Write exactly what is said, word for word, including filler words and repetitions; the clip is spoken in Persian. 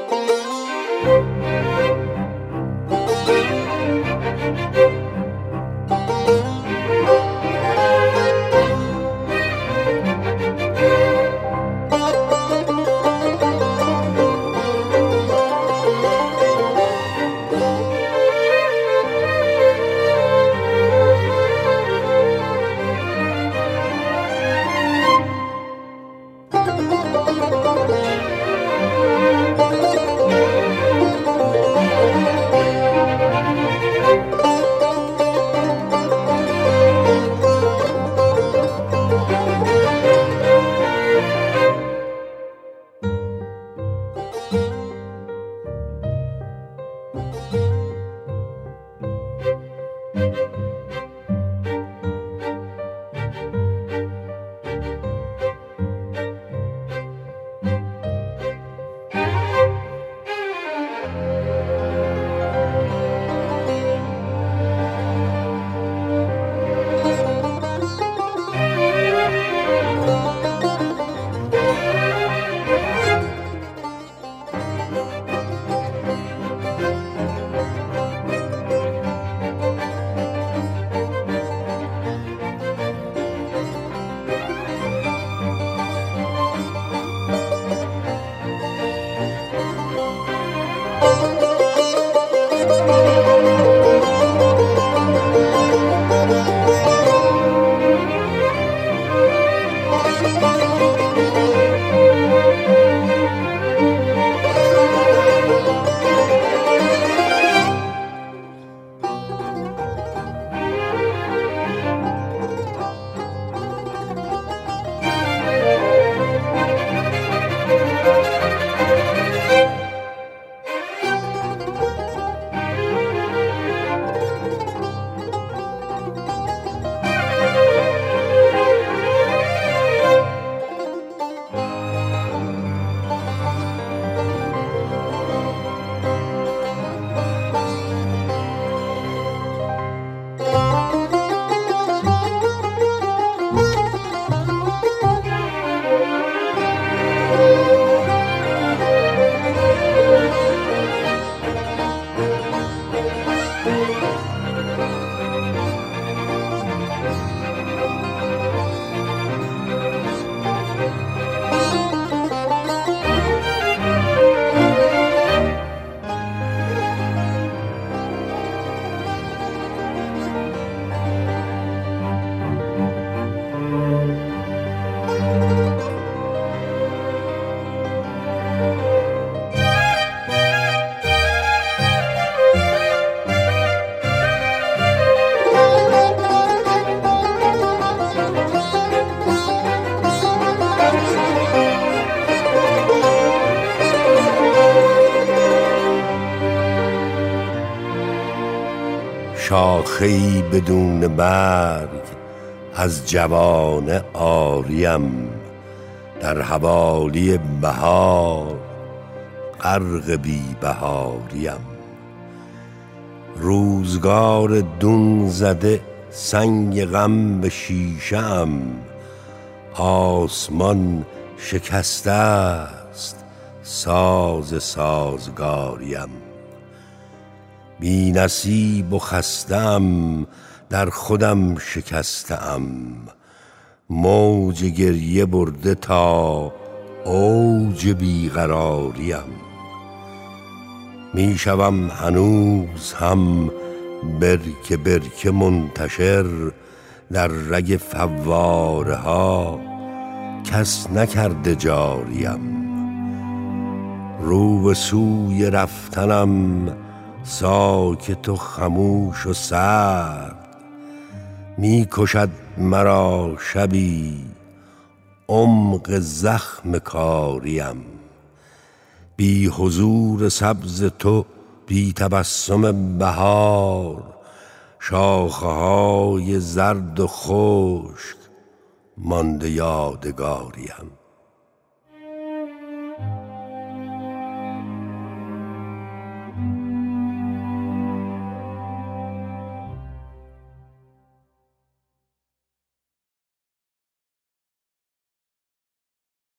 شاخه‌ای بدون برگ از جوانه عاریم، در حوالی بهار غرق بی بهاریم. روزگار دون زده سنگ غم به شیشه ام، آسمان شکسته است ساز سازگاریم. بی نصیب و خستم در خودم شکستم، موج گریه برده تا اوج بیقراریم. می شوم هنوز هم برکه برکه منتشر در رگ فواره ها، کس نکرده جاریم. رو به سوی رفتنم ساکت و خموش و سرد، می کشد مرا شبی عمق زخم کاریم. بی حضور سبز تو، بی تبسم بهار، شاخه های زرد و خشک مانده یادگاریم.